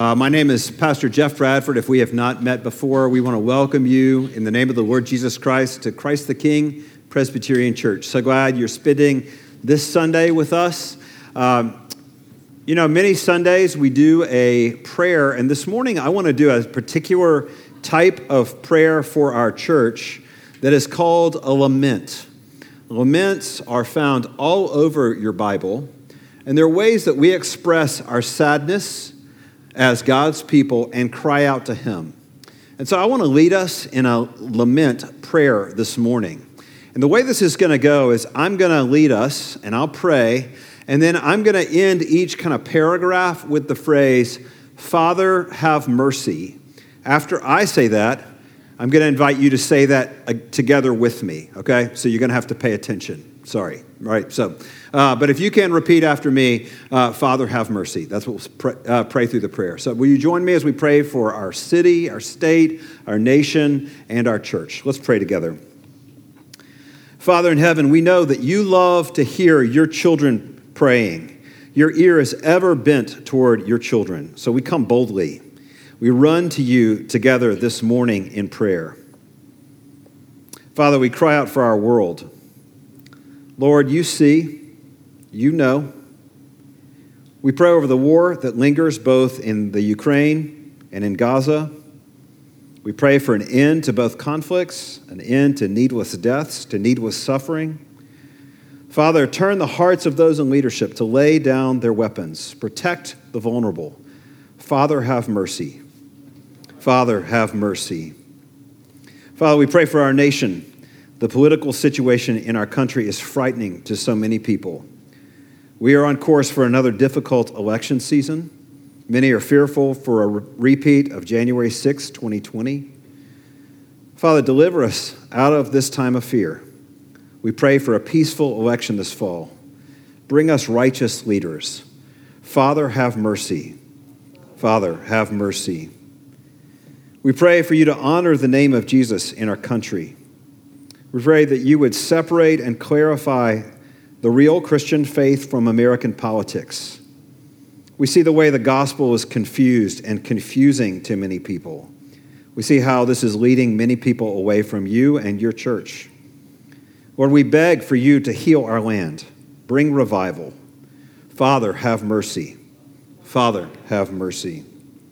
My name is Pastor Jeff Bradford. If we have not met before, we want to welcome you in the name of the Lord Jesus Christ to Christ the King Presbyterian Church. So glad you're spending this Sunday with us. Many Sundays we do a prayer, and this morning I want to do a particular type of prayer for our church that is called a lament. Laments are found all over your Bible, and they're ways that we express our sadness as God's people and cry out to Him. And so I want to lead us in a lament prayer this morning. And the way this is going to go is I'm going to lead us and I'll pray, and then I'm going to end each kind of paragraph with the phrase, "Father, have mercy." After I say that, I'm going to invite you to say that together with me, okay? So you're going to have to pay attention. Sorry, right? So, but if you can repeat after me, "Father, have mercy." That's what we'll pray through the prayer. So will you join me as we pray for our city, our state, our nation, and our church? Let's pray together. Father in heaven, we know that you love to hear your children praying. Your ear is ever bent toward your children. So we come boldly. We run to you together this morning in prayer. Father, we cry out for our world. Lord, you see, you know. We pray over the war that lingers both in the Ukraine and in Gaza. We pray for an end to both conflicts, an end to needless deaths, to needless suffering. Father, turn the hearts of those in leadership to lay down their weapons. Protect the vulnerable. Father, have mercy. Father, have mercy. Father, we pray for our nation. The political situation in our country is frightening to so many people. We are on course for another difficult election season. Many are fearful for a repeat of January 6, 2020. Father, deliver us out of this time of fear. We pray for a peaceful election this fall. Bring us righteous leaders. Father, have mercy. Father, have mercy. We pray for you to honor the name of Jesus in our country. We pray that you would separate and clarify the real Christian faith from American politics. We see the way the gospel is confused and confusing to many people. We see how this is leading many people away from you and your church. Lord, we beg for you to heal our land, bring revival. Father, have mercy. Father, have mercy.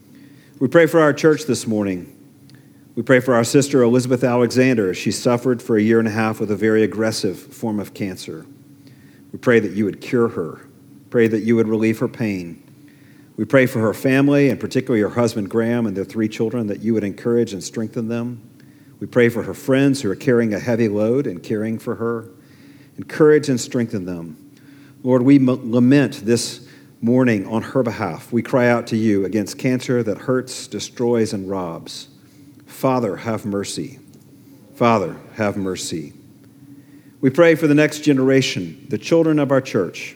We pray for our church this morning. We pray for our sister Elizabeth Alexander. She suffered for 1.5 years with a very aggressive form of cancer. We pray that you would cure her. Pray that you would relieve her pain. We pray for her family, and particularly her husband Graham and their 3 children, that you would encourage and strengthen them. We pray for her friends who are carrying a heavy load and caring for her. Encourage and strengthen them. Lord, we lament this morning on her behalf. We cry out to you against cancer that hurts, destroys, and robs. Father, have mercy. Father, have mercy. We pray for the next generation, the children of our church.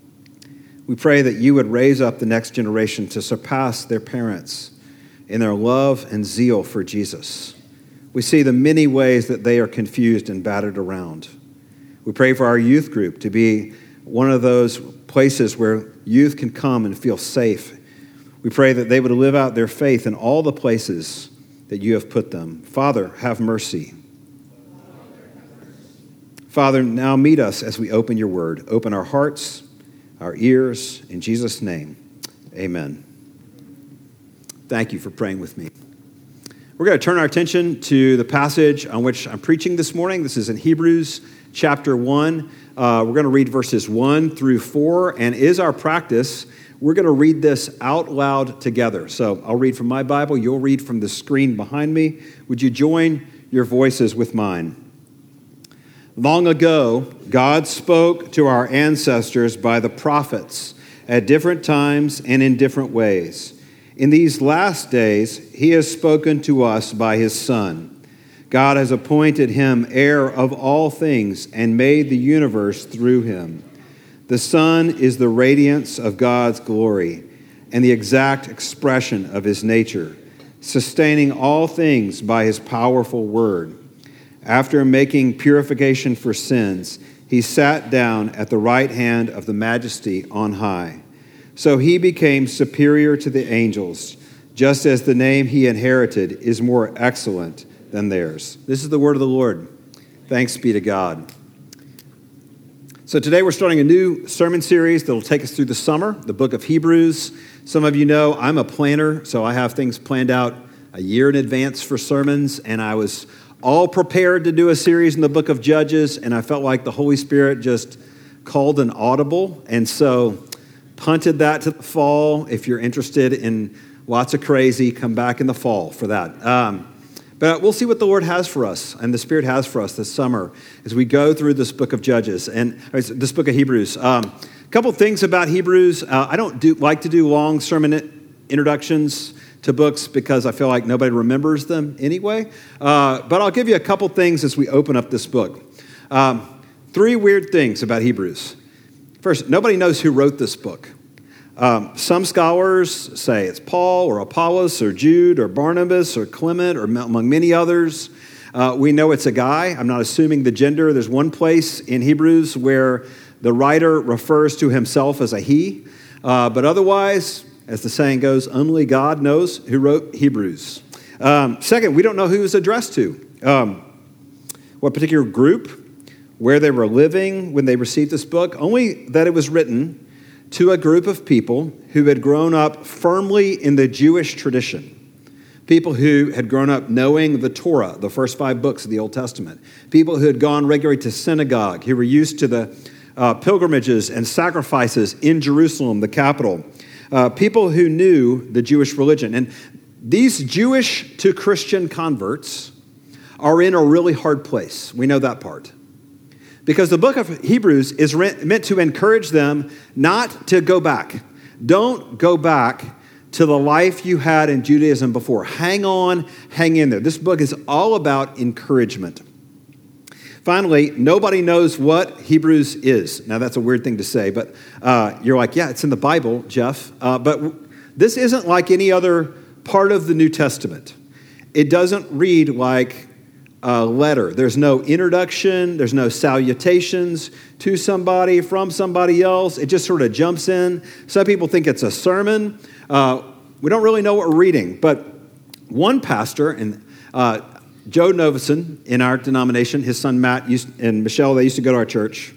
We pray that you would raise up the next generation to surpass their parents in their love and zeal for Jesus. We see the many ways that they are confused and battered around. We pray for our youth group to be one of those places where youth can come and feel safe. We pray that they would live out their faith in all the places that you have put them. Father, have mercy. Father, now meet us as we open your word. Open our hearts, our ears, in Jesus' name, amen. Thank you for praying with me. We're going to turn our attention to the passage on which I'm preaching this morning. This is in Hebrews chapter 1. We're going to read verses 1 through 4, and is our practice, we're going to read this out loud together. So I'll read from my Bible. You'll read from the screen behind me. Would you join your voices with mine? Long ago, God spoke to our ancestors by the prophets at different times and in different ways. In these last days, he has spoken to us by his Son. God has appointed him heir of all things and made the universe through him. The Son is the radiance of God's glory and the exact expression of his nature, sustaining all things by his powerful word. After making purification for sins, he sat down at the right hand of the Majesty on high. So he became superior to the angels, just as the name he inherited is more excellent than theirs. This is the word of the Lord. Thanks be to God. So today we're starting a new sermon series that will take us through the summer, the book of Hebrews. Some of you know I'm a planner, so I have things planned out a year in advance for sermons, and I was all prepared to do a series in the book of Judges, and I felt like the Holy Spirit just called an audible, and so punted that to the fall. If you're interested in lots of crazy, come back in the fall for that. But we'll see what the Lord has for us and the Spirit has for us this summer as we go through this book of Judges and this book of Hebrews. A couple things about Hebrews. I don't like to do long sermon introductions to books because I feel like nobody remembers them anyway. But I'll give you a couple things as we open up this book. Three weird things about Hebrews. First, nobody knows who wrote this book. Some scholars say it's Paul or Apollos or Jude or Barnabas or Clement or among many others. We know it's a guy. I'm not assuming the gender. There's one place in Hebrews where the writer refers to himself as a he. But otherwise, as the saying goes, only God knows who wrote Hebrews. Second, we don't know who it was addressed to. What particular group, where they were living when they received this book. Only that it was written to a group of people who had grown up firmly in the Jewish tradition. People who had grown up knowing the Torah, the first 5 books of the Old Testament. People who had gone regularly to synagogue, who were used to the pilgrimages and sacrifices in Jerusalem, the capital. People who knew the Jewish religion. And these Jewish to Christian converts are in a really hard place. We know that part. Because the book of Hebrews is meant to encourage them not to go back. Don't go back to the life you had in Judaism before. Hang on, hang in there. This book is all about encouragement. Finally, nobody knows what Hebrews is. Now, that's a weird thing to say, but you're like, yeah, it's in the Bible, Jeff. But this isn't like any other part of the New Testament. It doesn't read like a letter. There's no introduction. There's no salutations to somebody, from somebody else. It just sort of jumps in. Some people think it's a sermon. We don't really know what we're reading. But one pastor, and Joe Novison in our denomination, his son Matt and Michelle, they used to go to our church.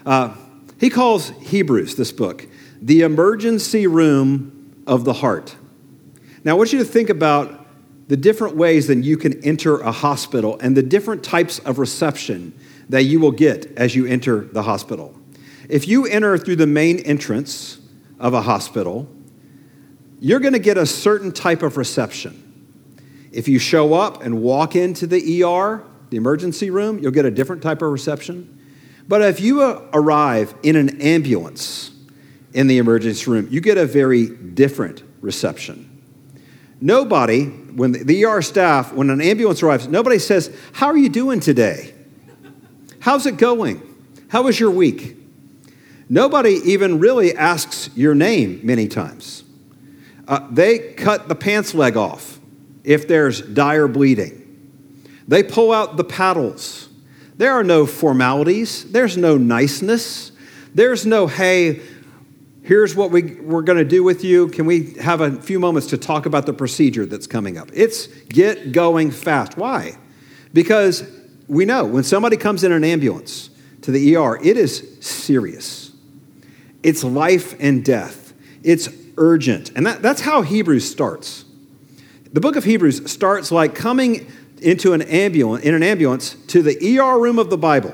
He calls Hebrews, this book, the emergency room of the heart. Now, I want you to think about the different ways that you can enter a hospital and the different types of reception that you will get as you enter the hospital. If you enter through the main entrance of a hospital, you're going to get a certain type of reception. If you show up and walk into the ER, the emergency room, you'll get a different type of reception. But if you arrive in an ambulance in the emergency room, you get a very different reception. Nobody, when the ER staff, when an ambulance arrives, nobody says, "How are you doing today? How's it going? How was your week?" Nobody even really asks your name many times. They cut the pants leg off if there's dire bleeding. They pull out the paddles. There are no formalities. There's no niceness. There's no, "Hey, here's what we're going to do with you. Can we have a few moments to talk about the procedure that's coming up?" It's get going fast. Why? Because we know when somebody comes in an ambulance to the ER, it is serious. It's life and death. It's urgent. And that's how Hebrews starts. The book of Hebrews starts like coming into an ambulance to the ER room of the Bible.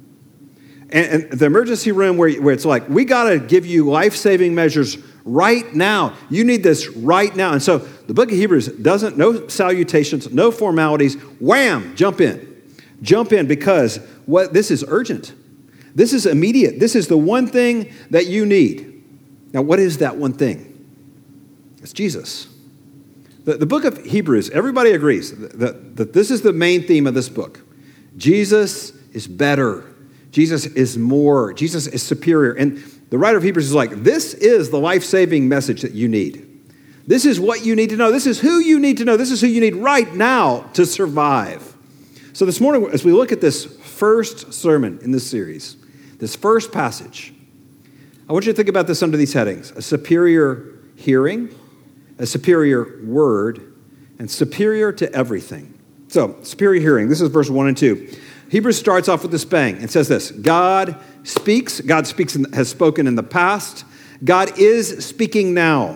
And the emergency room where it's like, we got to give you life-saving measures right now. You need this right now. And so the book of Hebrews no salutations, no formalities. Wham, jump in. Jump in because this is urgent. This is immediate. This is the one thing that you need. Now, what is that one thing? It's Jesus. The book of Hebrews, everybody agrees that this is the main theme of this book. Jesus is better. Jesus is more. Jesus is superior. And the writer of Hebrews is like, this is the life-saving message that you need. This is what you need to know. This is who you need to know. This is who you need right now to survive. So this morning, as we look at this first sermon in this series, this first passage, I want you to think about this under these headings: a superior hearing, a superior word, and superior to everything. So, superior hearing. This is verse 1 and 2. Hebrews starts off with this bang and says this: God speaks and has spoken in the past. God is speaking now.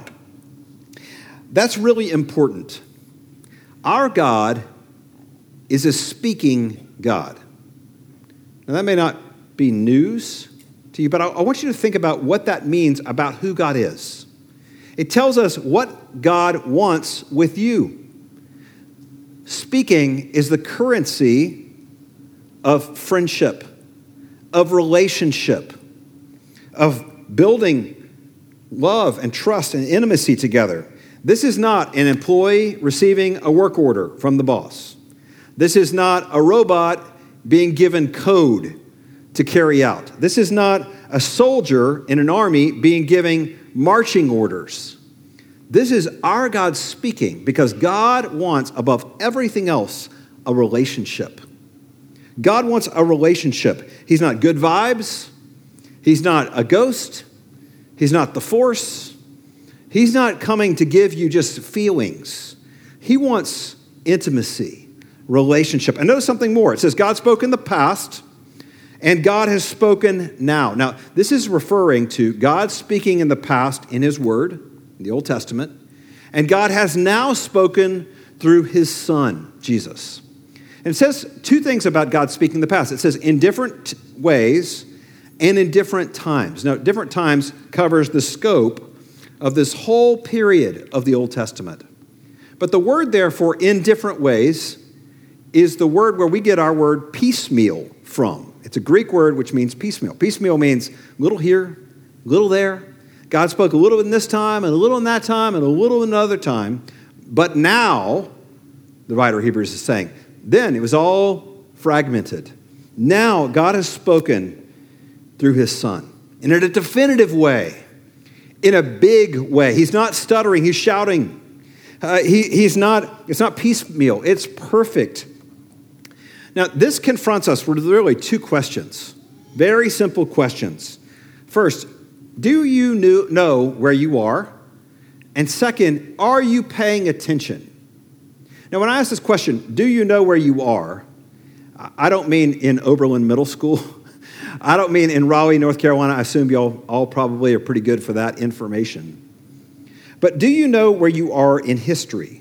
That's really important. Our God is a speaking God. Now, that may not be news to you, but I want you to think about what that means about who God is. It tells us what God wants with you. Speaking is the currency of friendship, of relationship, of building love and trust and intimacy together. This is not an employee receiving a work order from the boss. This is not a robot being given code to carry out. This is not a soldier in an army being given marching orders. This is our God speaking, because God wants, above everything else, a relationship. God wants a relationship. He's not good vibes. He's not a ghost. He's not the Force. He's not coming to give you just feelings. He wants intimacy, relationship. And notice something more. It says God spoke in the past, and God has spoken now. Now, this is referring to God speaking in the past in his word, in the Old Testament, and God has now spoken through his Son, Jesus. And it says two things about God speaking in the past. It says in different ways and in different times. Now, different times covers the scope of this whole period of the Old Testament. But the word, therefore, in different ways is the word where we get our word piecemeal from. It's a Greek word which means piecemeal. Piecemeal means little here, little there. God spoke a little in this time, and a little in that time, and a little in another time. But now, the writer of Hebrews is saying, then it was all fragmented. Now God has spoken through his Son in a definitive way, in a big way. He's not stuttering, he's shouting. It's not piecemeal, it's perfect. Now, this confronts us with really two questions, very simple questions. First, do you know where you are? And second, are you paying attention? Now, when I ask this question, do you know where you are? I don't mean in Oberlin Middle School. I don't mean in Raleigh, North Carolina. I assume y'all all probably are pretty good for that information. But do you know where you are in history?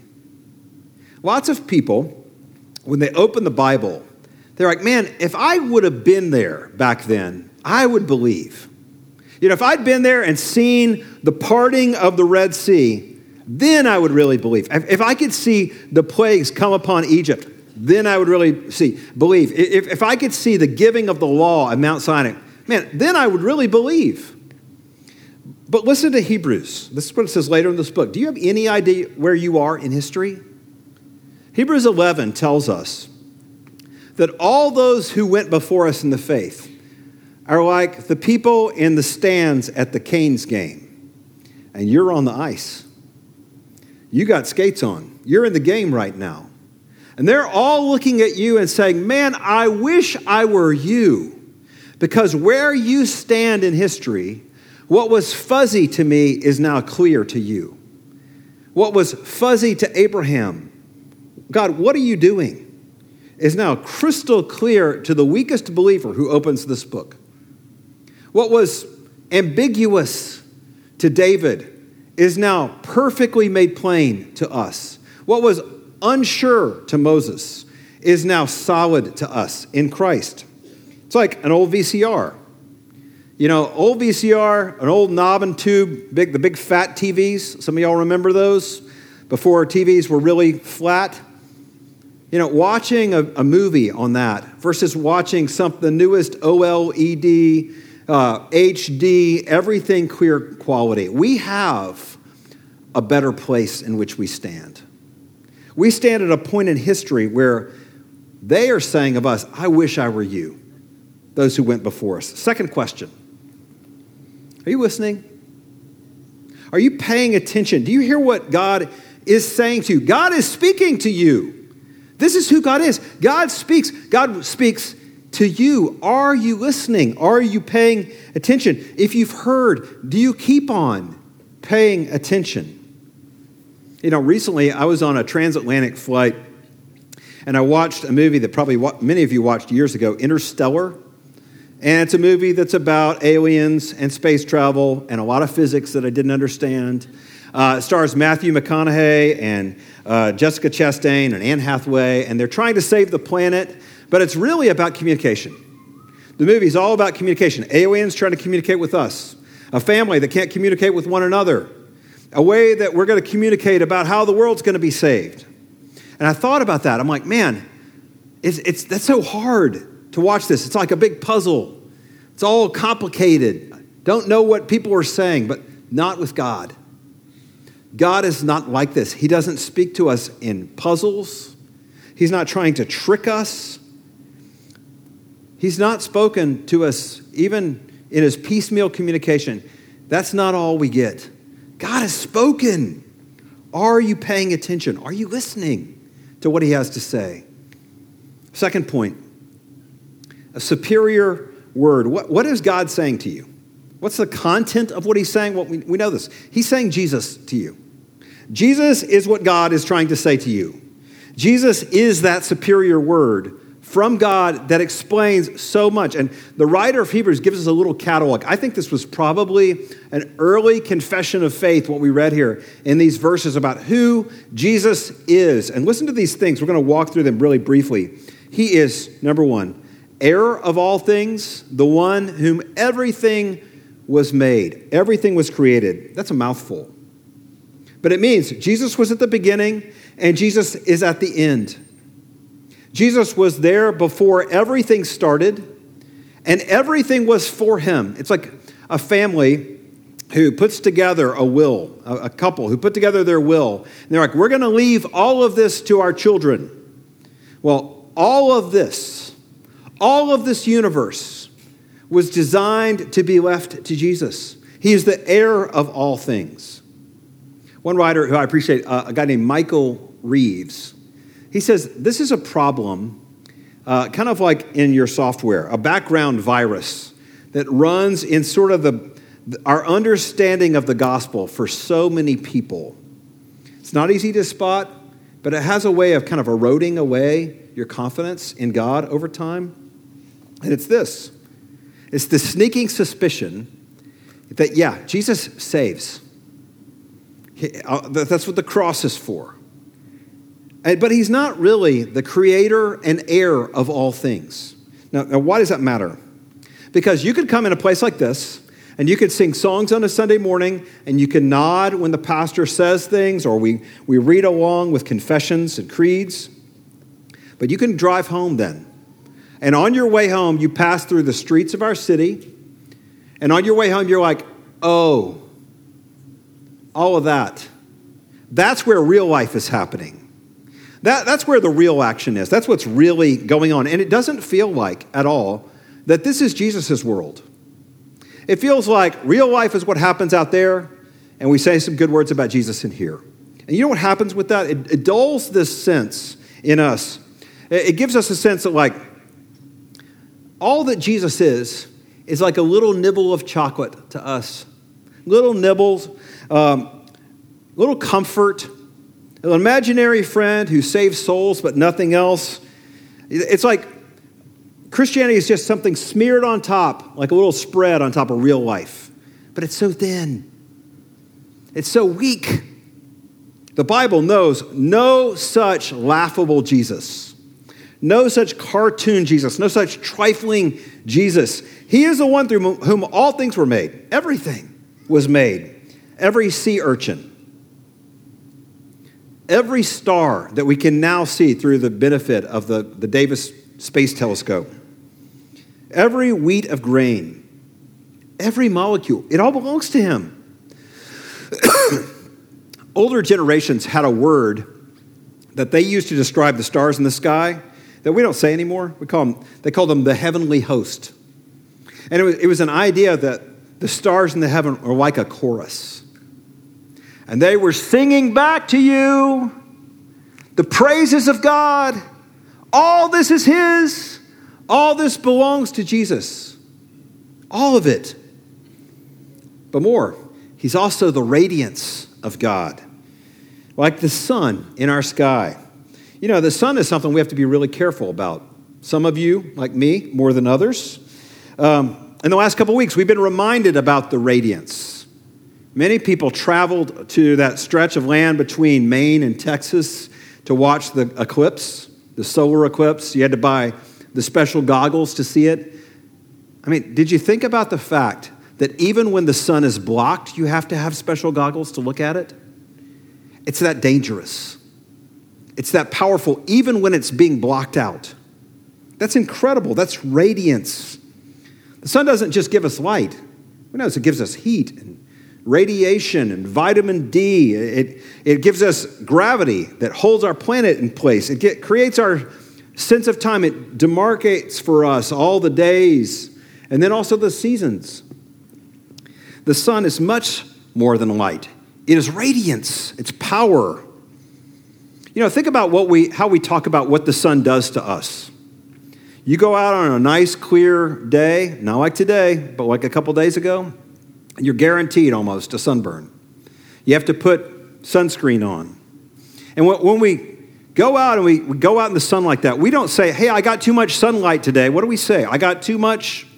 Lots of people, when they open the Bible, they're like, man, if I would have been there back then, I would believe. You know, if I'd been there and seen the parting of the Red Sea, then I would really believe. If I could see the plagues come upon Egypt, then I would really believe. If I could see the giving of the law at Mount Sinai, man, then I would really believe. But listen to Hebrews. This is what it says later in this book. Do you have any idea where you are in history? Hebrews 11 tells us that all those who went before us in the faith are like the people in the stands at the Canes game, and you're on the ice. You got skates on. You're in the game right now. And they're all looking at you and saying, man, I wish I were you. Because where you stand in history, what was fuzzy to me is now clear to you. What was fuzzy to Abraham, God, what are you doing? Is now crystal clear to the weakest believer who opens this book. What was ambiguous to David is now perfectly made plain to us. What was unsure to Moses is now solid to us in Christ. It's like an old VCR. You know, old VCR, an old knob and tube, the big fat TVs. Some of y'all remember those before TVs were really flat. You know, watching a movie on that versus watching the newest OLED, HD, everything clear quality. We have a better place in which we stand. We stand at a point in history where they are saying of us, I wish I were you, those who went before us. Second question. Are you listening? Are you paying attention? Do you hear what God is saying to you? God is speaking to you. This is who God is. God speaks. God speaks to you. Are you listening? Are you paying attention? If you've heard, do you keep on paying attention? Recently I was on a transatlantic flight, and I watched a movie that probably many of you watched years ago, Interstellar. And it's a movie that's about aliens and space travel and a lot of physics that I didn't understand. It stars Matthew McConaughey and Jessica Chastain and Anne Hathaway, and they're trying to save the planet, but it's really about communication. The movie's all about communication. Aliens trying to communicate with us. A family that can't communicate with one another. A way that we're going to communicate about how the world's going to be saved. And I thought about that. I'm like, man, that's so hard to watch this. It's like a big puzzle. It's all complicated. Don't know what people are saying, but not with God. God is not like this. He doesn't speak to us in puzzles. He's not trying to trick us. He's not spoken to us even in his piecemeal communication. That's not all we get. God has spoken. Are you paying attention? Are you listening to what he has to say? Second point, a superior word. What is God saying to you? What's the content of what he's saying? Well, we know this. He's saying Jesus to you. Jesus is what God is trying to say to you. Jesus is that superior word from God that explains so much. And the writer of Hebrews gives us a little catalog. I think this was probably an early confession of faith, what we read here in these verses about who Jesus is. And listen to these things. We're going to walk through them really briefly. He is, number one, heir of all things, the one whom everything was made. Everything was created. That's a mouthful. But it means Jesus was at the beginning and Jesus is at the end. Jesus was there before everything started, and everything was for him. It's like a family who puts together a will, a couple who put together their will. And they're like, we're going to leave all of this to our children. Well, all of this universe was designed to be left to Jesus. He is the heir of all things. One writer who I appreciate, a guy named Michael Reeves, he says, this is a problem, kind of like in your software, a background virus that runs in sort of our understanding of the gospel for so many people. It's not easy to spot, but it has a way of kind of eroding away your confidence in God over time. And it's this. It's the sneaking suspicion that, Jesus saves. That's what the cross is for. But he's not really the creator and heir of all things. Now, why does that matter? Because you could come in a place like this, and you could sing songs on a Sunday morning, and you can nod when the pastor says things, or we read along with confessions and creeds. But you can drive home then. And on your way home, you pass through the streets of our city, and on your way home, you're like, oh, all of that. That's where real life is happening. That's where the real action is. That's what's really going on. And it doesn't feel like at all that this is Jesus' world. It feels like real life is what happens out there, and we say some good words about Jesus in here. And you know what happens with that? It dulls this sense in us. It gives us a sense that like all that Jesus is like a little nibble of chocolate to us. Little nibbles, little comfort, an imaginary friend who saves souls but nothing else. It's like Christianity is just something smeared on top, like a little spread on top of real life. But it's so thin. It's so weak. The Bible knows no such laughable Jesus. No such cartoon Jesus. No such trifling Jesus. He is the one through whom all things were made. Everything was made. Every sea urchin. Every star that we can now see through the benefit of the Davis Space Telescope, every wheat of grain, every molecule, it all belongs to him. Older generations had a word that they used to describe the stars in the sky that we don't say anymore. They call them the heavenly host. And it was an idea that the stars in the heaven are like a chorus. And they were singing back to you the praises of God. All this is his. All this belongs to Jesus. All of it. But more, he's also the radiance of God. like the sun in our sky. You know, the sun is something we have to be really careful about. Some of you, like me, more than others. In the last couple of weeks, we've been reminded about the radiance. Many people traveled to that stretch of land between Maine and Texas to watch the eclipse, the solar eclipse. You had to buy the special goggles to see it. I mean, did you think about the fact that even when the sun is blocked, you have to have special goggles to look at it? It's that dangerous. It's that powerful, even when it's being blocked out. That's incredible. That's radiance. The sun doesn't just give us light. We know it gives us heat and radiation and vitamin D. It gives us gravity that holds our planet in place. It creates our sense of time. It demarcates for us all the days and then also the seasons. The sun is much more than light. It is radiance. It's power. You know, think about how we talk about what the sun does to us. You go out on a nice, clear day, not like today, but like a couple days ago, and you're guaranteed almost a sunburn. You have to put sunscreen on. And when we go out and we go out in the sun like that, we don't say, hey, I got too much sunlight today. What do we say? I got too much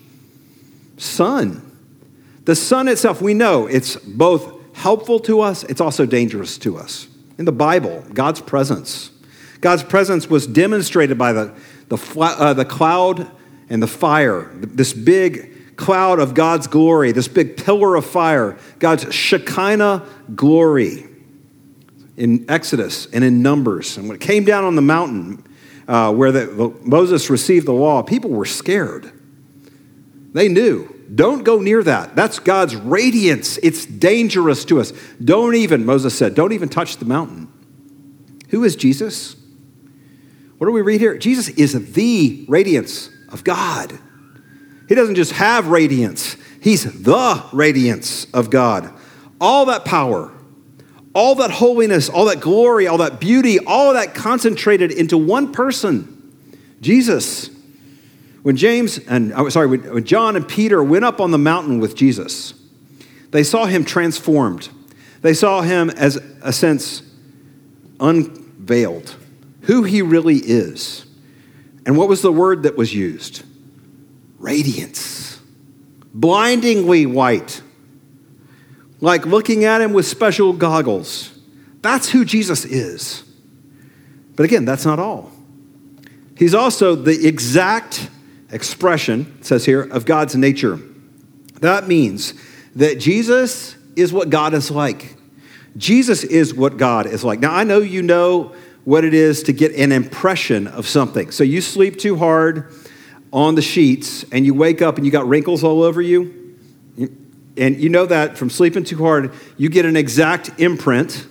sun. The sun itself, we know it's both helpful to us, it's also dangerous to us. In the Bible, God's presence was demonstrated by the cloud and the fire, this big cloud of God's glory, this big pillar of fire, God's Shekinah glory in Exodus and in Numbers. And when it came down on the mountain where Moses received the law, people were scared. They knew. Don't go near that. That's God's radiance. It's dangerous to us. Moses said, don't even touch the mountain. Who is Jesus? What do we read here? Jesus is the radiance of God. He doesn't just have radiance. He's the radiance of God. All that power, all that holiness, all that glory, all that beauty, all of that concentrated into one person, Jesus. When John and Peter went up on the mountain with Jesus, they saw him transformed. They saw him as a sense unveiled, who he really is. And what was the word that was used? Radiance. Blindingly white. Like looking at him with special goggles. That's who Jesus is. But again, that's not all. He's also the exact expression, it says here, of God's nature. That means that Jesus is what God is like. Jesus is what God is like. Now, I know you know what it is to get an impression of something. So you sleep too hard on the sheets and you wake up and you got wrinkles all over you. And you know that from sleeping too hard, you get an exact impression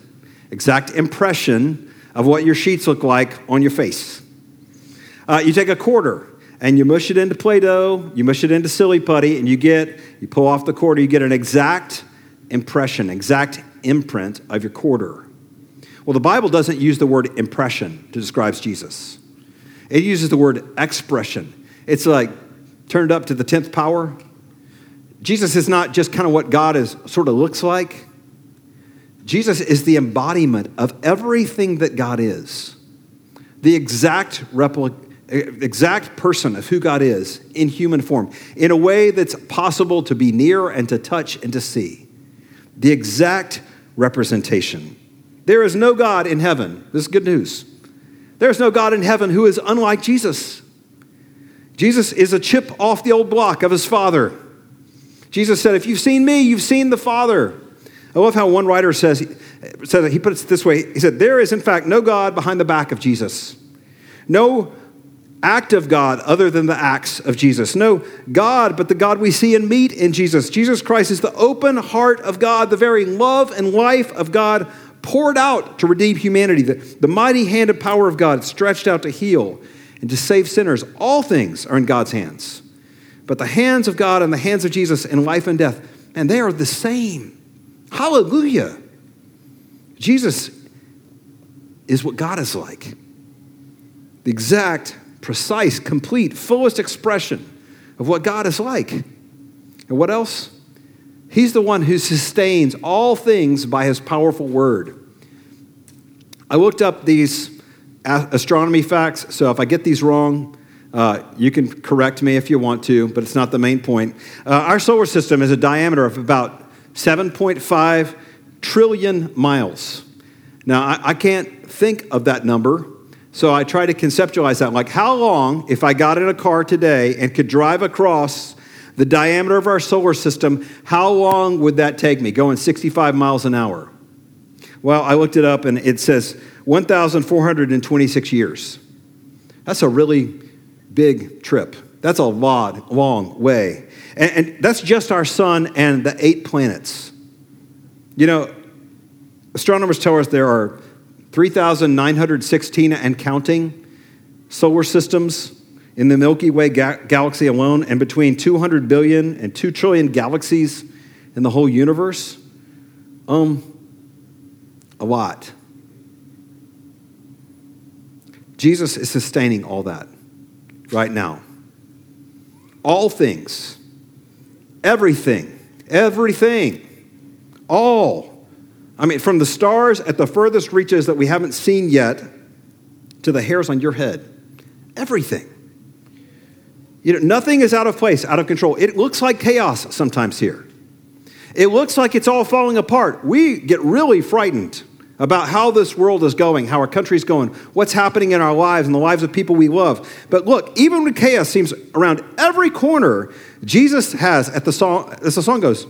of what your sheets look like on your face. You take a quarter and you mush it into Play-Doh, you mush it into Silly Putty, and you pull off the quarter, you get an exact impression, exact imprint of your quarter. Well, the Bible doesn't use the word impression to describe Jesus. It uses the word expression. It's like turned up to the 10th power. Jesus is not just kind of what God sort of looks like. Jesus is the embodiment of everything that God is. The exact person of who God is in human form, in a way that's possible to be near and to touch and to see. The exact representation. There is no God in heaven. This is good news. There is no God in heaven who is unlike Jesus. Jesus is a chip off the old block of his Father. Jesus said, if you've seen me, you've seen the Father. I love how one writer says, he puts it this way. He said, there is in fact no God behind the back of Jesus. No act of God other than the acts of Jesus. No God, but the God we see and meet in Jesus. Jesus Christ is the open heart of God, the very love and life of God poured out to redeem humanity. The mighty hand and power of God stretched out to heal and to save sinners. All things are in God's hands. But the hands of God and the hands of Jesus in life and death, and they are the same. Hallelujah. Jesus is what God is like. The exact, precise, complete, fullest expression of what God is like. And what else? He's the one who sustains all things by his powerful word. I looked up these astronomy facts, so if I get these wrong, you can correct me if you want to, but it's not the main point. Our solar system has a diameter of about 7.5 trillion miles. Now, I can't think of that number, so I try to conceptualize that. Like, how long, if I got in a car today and could drive across the diameter of our solar system, how long would that take me, going 65 miles an hour? Well, I looked it up, and it says 1,426 years. That's a really big trip. That's a long way. And that's just our sun and the 8 planets. You know, astronomers tell us there are 3,916 and counting solar systems in the Milky Way galaxy alone, and between 200 billion and 2 trillion galaxies in the whole universe. A lot. Jesus is sustaining all that right now. All things, everything, all. I mean, from the stars at the furthest reaches that we haven't seen yet to the hairs on your head, everything. You know, nothing is out of place, out of control. It looks like chaos sometimes here. It looks like it's all falling apart. We get really frightened about how this world is going, how our country's going, what's happening in our lives and the lives of people we love. But look, even when chaos seems around every corner, Jesus has, as the song goes,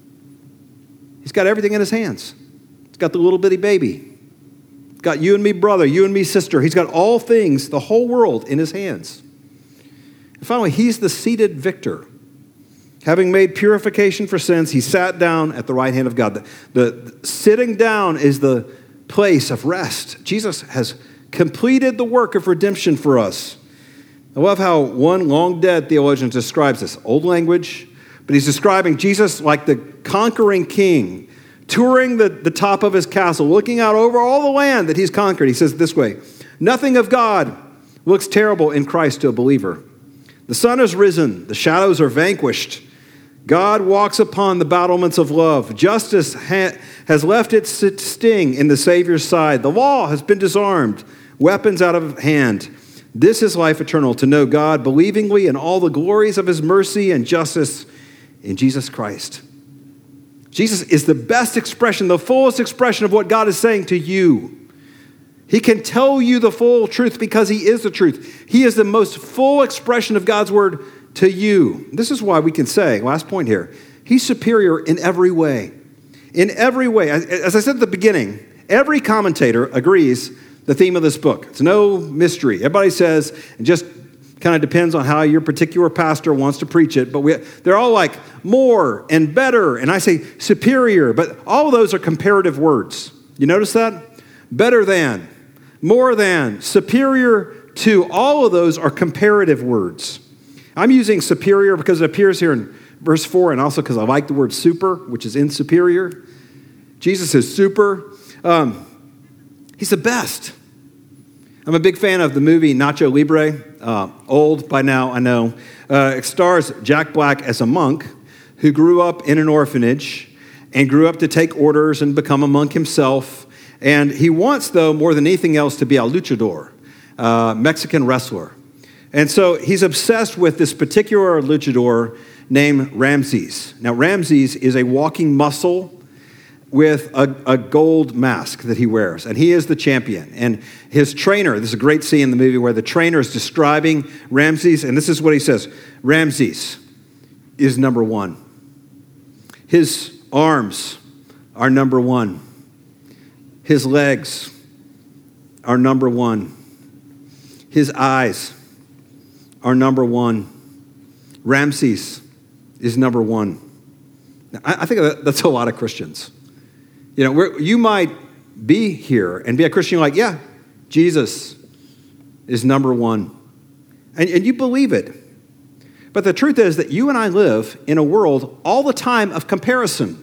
he's got everything in his hands. He's got the little bitty baby. He's got you and me brother, you and me sister. He's got all things, the whole world in his hands. And finally, he's the seated victor. Having made purification for sins, he sat down at the right hand of God. The sitting down is the place of rest. Jesus has completed the work of redemption for us. I love how one long-dead theologian describes this. Old language, but he's describing Jesus like the conquering king, touring the top of his castle, looking out over all the land that he's conquered. He says it this way: nothing of God looks terrible in Christ to a believer. The sun has risen, the shadows are vanquished. God walks upon the battlements of love. Justice has left its sting in the Savior's side. The law has been disarmed, weapons out of hand. This is life eternal, to know God believingly in all the glories of his mercy and justice in Jesus Christ. Jesus is the best expression, the fullest expression of what God is saying to you. He can tell you the full truth because he is the truth. He is the most full expression of God's word to you. This is why we can say, last point here, he's superior in every way. In every way. As I said at the beginning, every commentator agrees the theme of this book. It's no mystery. Everybody says, it just kind of depends on how your particular pastor wants to preach it, but they're all like more and better, and I say superior, but all of those are comparative words. You notice that? Better than, more than, superior to, all of those are comparative words. I'm using superior because it appears here in verse 4, and also because I like the word super, which is in superior. Jesus is super. He's the best. I'm a big fan of the movie Nacho Libre. Old by now, I know. It stars Jack Black as a monk who grew up in an orphanage and grew up to take orders and become a monk himself. And he wants, though, more than anything else, to be a luchador, Mexican wrestler. And so he's obsessed with this particular luchador named Ramses. Now, Ramses is a walking muscle with a gold mask that he wears, and he is the champion. And his trainer, this is a great scene in the movie where the trainer is describing Ramses, and this is what he says: Ramses is number one. His arms are number one. His legs are number one. His eyes are number one. Ramses is number one. Now, I think that's a lot of Christians. You know, you might be here and be a Christian like, yeah, Jesus is number one. And you believe it. But the truth is that you and I live in a world all the time of comparison,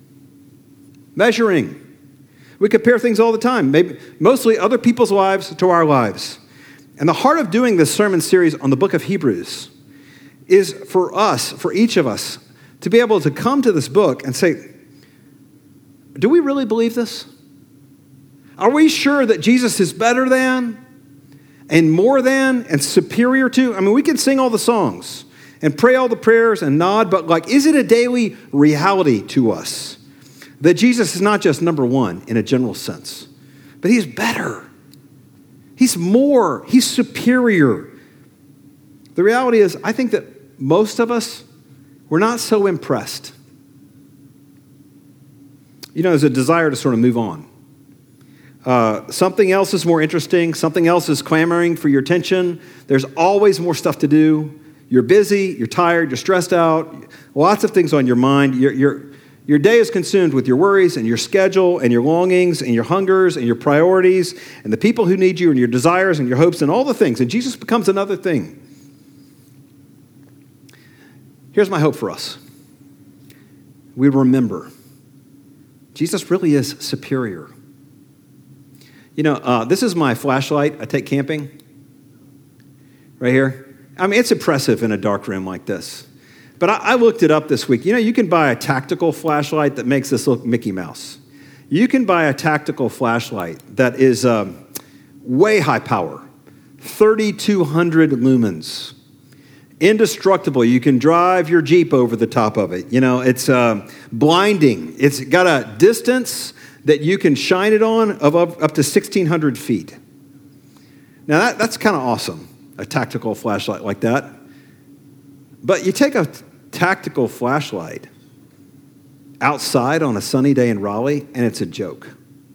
measuring. We compare things all the time, maybe mostly other people's lives to our lives. And the heart of doing this sermon series on the book of Hebrews is for us, for each of us, to be able to come to this book and say, do we really believe this? Are we sure that Jesus is better than and more than and superior to? I mean, we can sing all the songs and pray all the prayers and nod, but like, is it a daily reality to us that Jesus is not just number one in a general sense, but he's better. He's more. He's superior. The reality is, I think that most of us, we're not so impressed. You know, there's a desire to sort of move on. Something else is more interesting. Something else is clamoring for your attention. There's always more stuff to do. You're busy, you're tired, you're stressed out, lots of things on your mind. Your day is consumed with your worries and your schedule and your longings and your hungers and your priorities and the people who need you and your desires and your hopes and all the things. And Jesus becomes another thing. Here's my hope for us. We remember Jesus really is superior. You know, this is my flashlight. I take camping right here. I mean, it's impressive in a dark room like this. But I looked it up this week. You know, you can buy a tactical flashlight that makes this look Mickey Mouse. You can buy a tactical flashlight that is way high power, 3,200 lumens, indestructible. You can drive your Jeep over the top of it. You know, it's blinding. It's got a distance that you can shine it on of up to 1,600 feet. Now, that's kind of awesome. A tactical flashlight like that. But you take a tactical flashlight outside on a sunny day in Raleigh, and it's a joke.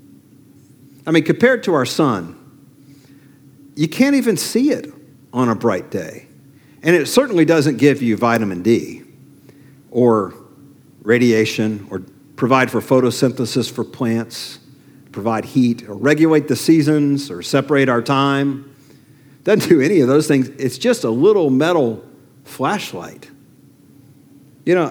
I mean, compared to our sun, you can't even see it on a bright day. And it certainly doesn't give you vitamin D or radiation or provide for photosynthesis for plants, provide heat or regulate the seasons or separate our time. Doesn't do any of those things. It's just a little metal flashlight. You know,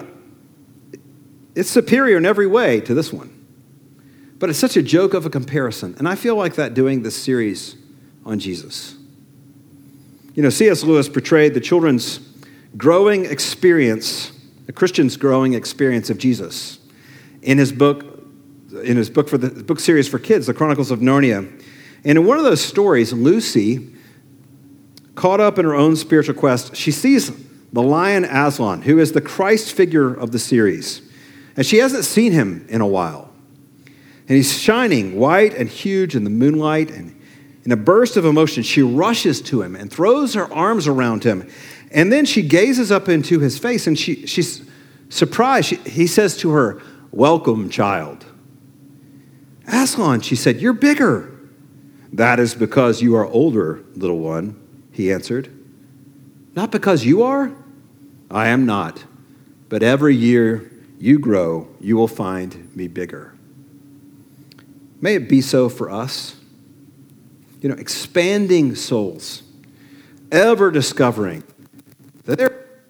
it's superior in every way to this one. But it's such a joke of a comparison. And I feel like that doing this series on Jesus. You know, C.S. Lewis portrayed the children's growing experience, the Christian's growing experience of Jesus in his book for the book series for kids, The Chronicles of Narnia. And in one of those stories, Lucy, caught up in her own spiritual quest, she sees the lion Aslan, who is the Christ figure of the series. And she hasn't seen him in a while. And he's shining white and huge in the moonlight. And in a burst of emotion, she rushes to him and throws her arms around him. And then she gazes up into his face, and she's surprised. He says to her, "Welcome, child." "Aslan," she said, "you're bigger." "That is because you are older, little one," he answered. "Not because you are?" "I am not. But every year you grow, you will find me bigger." May it be so for us. You know, expanding souls, ever discovering that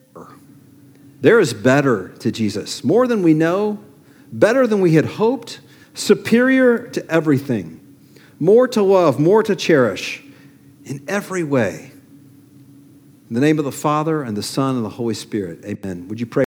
there is better to Jesus, more than we know, better than we had hoped, superior to everything, more to love, more to cherish in every way. In the name of the Father, and the Son, and the Holy Spirit, amen. Would you pray?